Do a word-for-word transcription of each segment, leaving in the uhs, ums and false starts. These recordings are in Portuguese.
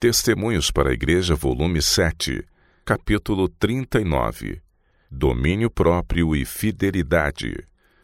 Testemunhos para a Igreja, volume sete, capítulo trinta e nove. Domínio próprio e fidelidade.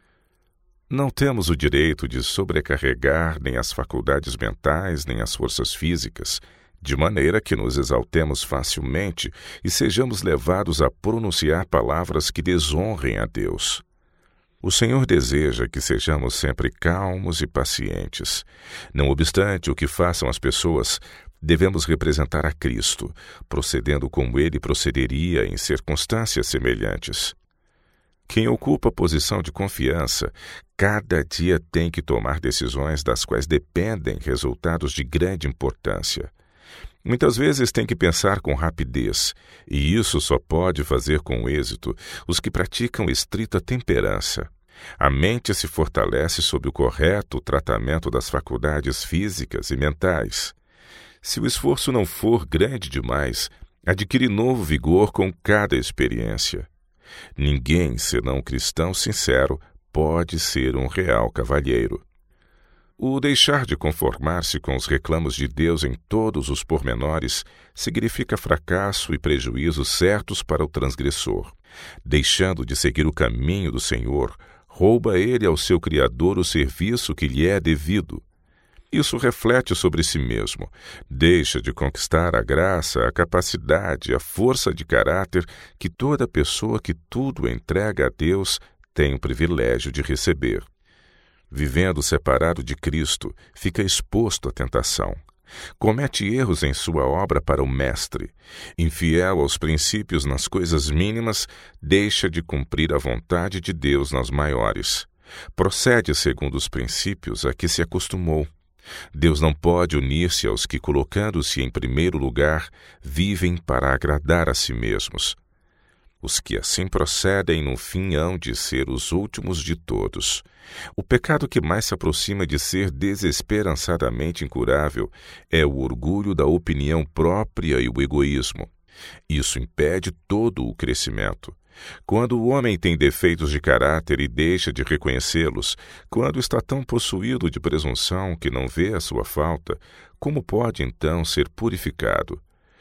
Não temos o direito de sobrecarregar nem as faculdades mentais, nem as forças físicas, de maneira que nos exaltemos facilmente e sejamos levados a pronunciar palavras que desonrem a Deus. O Senhor deseja que sejamos sempre calmos e pacientes. Não obstante o que façam as pessoas, devemos representar a Cristo, procedendo como Ele procederia em circunstâncias semelhantes. Quem ocupa posição de confiança, cada dia tem que tomar decisões das quais dependem resultados de grande importância. Muitas vezes tem que pensar com rapidez, e isso só pode fazer com êxito os que praticam estrita temperança. A mente se fortalece sob o correto tratamento das faculdades físicas e mentais. Se o esforço não for grande demais, adquire novo vigor com cada experiência. Ninguém, senão um cristão sincero, pode ser um real cavalheiro. O deixar de conformar-se com os reclamos de Deus em todos os pormenores significa fracasso e prejuízos certos para o transgressor. Deixando de seguir o caminho do Senhor, rouba ele ao seu Criador o serviço que lhe é devido. Isso reflete sobre si mesmo. Deixa de conquistar a graça, a capacidade, a força de caráter que toda pessoa que tudo entrega a Deus tem o privilégio de receber. Vivendo separado de Cristo, fica exposto à tentação. Comete erros em sua obra para o Mestre. Infiel aos princípios nas coisas mínimas, deixa de cumprir a vontade de Deus nas maiores. Procede segundo os princípios a que se acostumou. Deus não pode unir-se aos que, colocando-se em primeiro lugar, vivem para agradar a si mesmos. Os que assim procedem, no fim, hão de ser os últimos de todos. O pecado que mais se aproxima de ser desesperançadamente incurável é o orgulho da opinião própria e o egoísmo. Isso impede todo o crescimento. Quando o homem tem defeitos de caráter e deixa de reconhecê-los, quando está tão possuído de presunção que não vê a sua falta, como pode então ser purificado?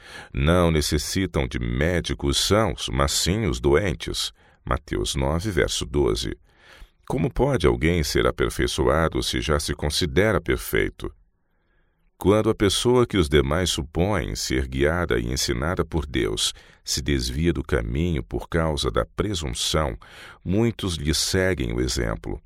Não necessitam de médicos sãos, mas sim os doentes. Mateus nove, verso doze. Como pode alguém ser aperfeiçoado se já se considera perfeito? Quando a pessoa que os demais supõem ser guiada e ensinada por Deus se desvia do caminho por causa da presunção, muitos lhe seguem o exemplo.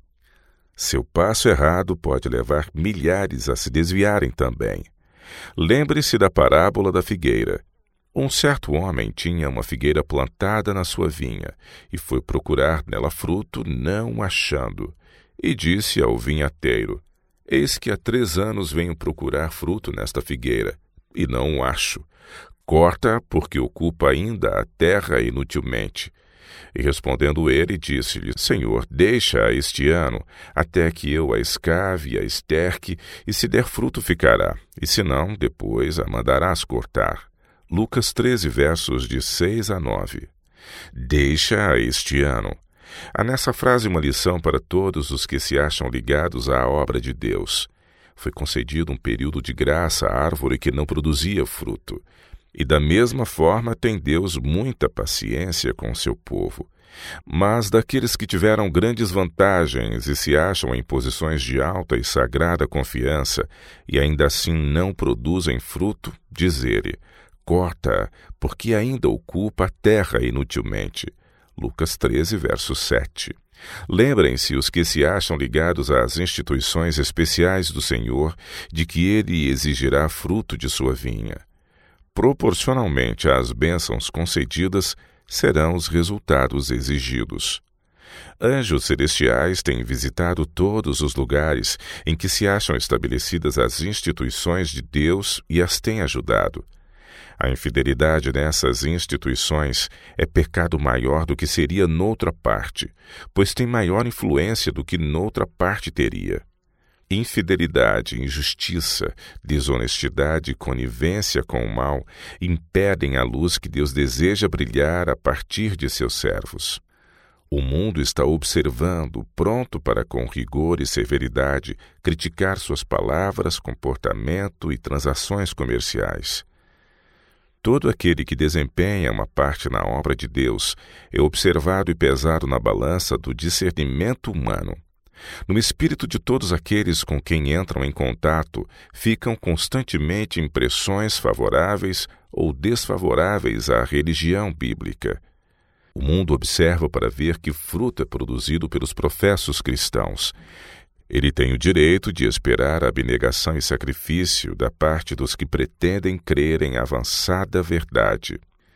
Seu passo errado pode levar milhares a se desviarem também. Lembre-se da parábola da figueira. Um certo homem tinha uma figueira plantada na sua vinha e foi procurar nela fruto, não achando. E disse ao vinhateiro: Eis que há três anos venho procurar fruto nesta figueira, e não o acho. Corta, porque ocupa ainda a terra inutilmente. E respondendo ele, disse-lhe: Senhor, deixa-a este ano, até que eu a escave e a esterque, e se der fruto ficará, e se não, depois a mandarás cortar. Lucas treze, versos de seis a nove. Deixa-a este ano. Há nessa frase uma lição para todos os que se acham ligados à obra de Deus. Foi concedido um período de graça à árvore que não produzia fruto. E da mesma forma tem Deus muita paciência com o seu povo. Mas daqueles que tiveram grandes vantagens e se acham em posições de alta e sagrada confiança e ainda assim não produzem fruto, diz ele: corta, porque ainda ocupa a terra inutilmente. Lucas treze, verso sete. Lembrem-se os que se acham ligados às instituições especiais do Senhor, de que Ele exigirá fruto de sua vinha. Proporcionalmente às bênçãos concedidas, serão os resultados exigidos. Anjos celestiais têm visitado todos os lugares em que se acham estabelecidas as instituições de Deus e as têm ajudado. A infidelidade nessas instituições é pecado maior do que seria noutra parte, pois tem maior influência do que noutra parte teria. Infidelidade, injustiça, desonestidade e conivência com o mal impedem a luz que Deus deseja brilhar a partir de seus servos. O mundo está observando, pronto para, com rigor e severidade, criticar suas palavras, comportamento e transações comerciais. Todo aquele que desempenha uma parte na obra de Deus é observado e pesado na balança do discernimento humano. No espírito de todos aqueles com quem entram em contato, ficam constantemente impressões favoráveis ou desfavoráveis à religião bíblica. O mundo observa para ver que fruto é produzido pelos professos cristãos. Ele tem o direito de esperar a abnegação e sacrifício da parte dos que pretendem crer em avançada verdade.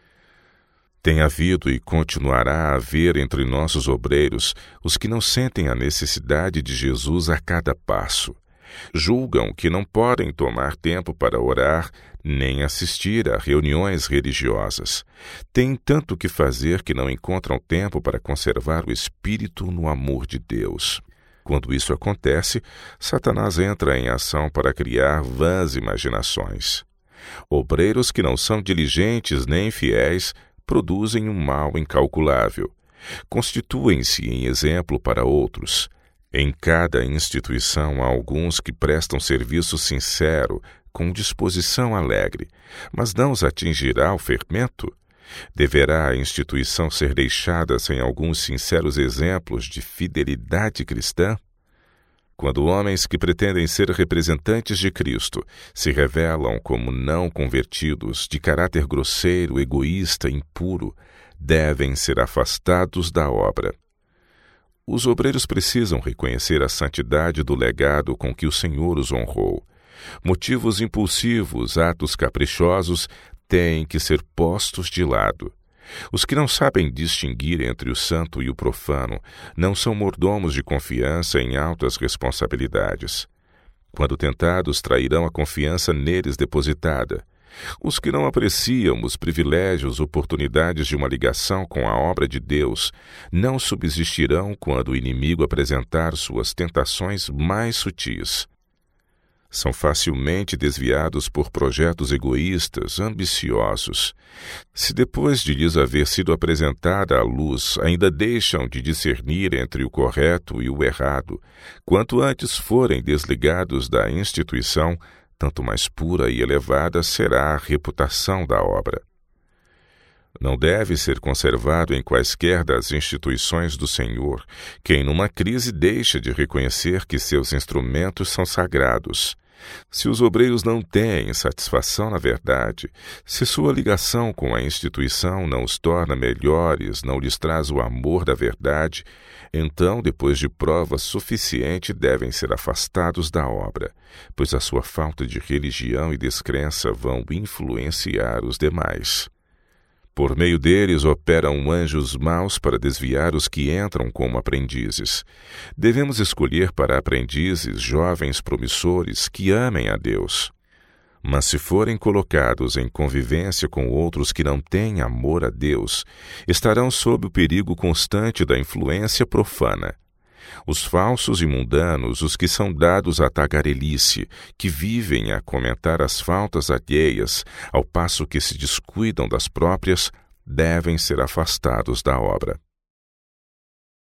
Tem havido e continuará a haver entre nossos obreiros os que não sentem a necessidade de Jesus a cada passo. Julgam que não podem tomar tempo para orar nem assistir a reuniões religiosas. Têm tanto que fazer que não encontram tempo para conservar o espírito no amor de Deus. Quando isso acontece, Satanás entra em ação para criar vãs imaginações. Obreiros que não são diligentes nem fiéis produzem um mal incalculável. Constituem-se em exemplo para outros. Em cada instituição há alguns que prestam serviço sincero, com disposição alegre, mas não os atingirá o fermento? Deverá a instituição ser deixada sem alguns sinceros exemplos de fidelidade cristã? Quando homens que pretendem ser representantes de Cristo se revelam como não convertidos, de caráter grosseiro, egoísta, impuro, devem ser afastados da obra. Os obreiros precisam reconhecer a santidade do legado com que o Senhor os honrou. Motivos impulsivos, atos caprichosos, têm que ser postos de lado. Os que não sabem distinguir entre o santo e o profano não são mordomos de confiança em altas responsabilidades. Quando tentados, trairão a confiança neles depositada. Os que não apreciam os privilégios, oportunidades de uma ligação com a obra de Deus, não subsistirão quando o inimigo apresentar suas tentações mais sutis. São facilmente desviados por projetos egoístas, ambiciosos. Se depois de lhes haver sido apresentada a luz, ainda deixam de discernir entre o correto e o errado, quanto antes forem desligados da instituição, tanto mais pura e elevada será a reputação da obra. Não deve ser conservado em quaisquer das instituições do Senhor quem numa crise deixa de reconhecer que seus instrumentos são sagrados. Se os obreiros não têm satisfação na verdade, se sua ligação com a instituição não os torna melhores, não lhes traz o amor da verdade, então, depois de prova suficiente, devem ser afastados da obra, pois a sua falta de religião e descrença vão influenciar os demais. Por meio deles operam anjos maus para desviar os que entram como aprendizes. Devemos escolher para aprendizes jovens promissores que amem a Deus. Mas se forem colocados em convivência com outros que não têm amor a Deus, estarão sob o perigo constante da influência profana. Os falsos e mundanos, os que são dados à tagarelice, que vivem a comentar as faltas alheias, ao passo que se descuidam das próprias, devem ser afastados da obra.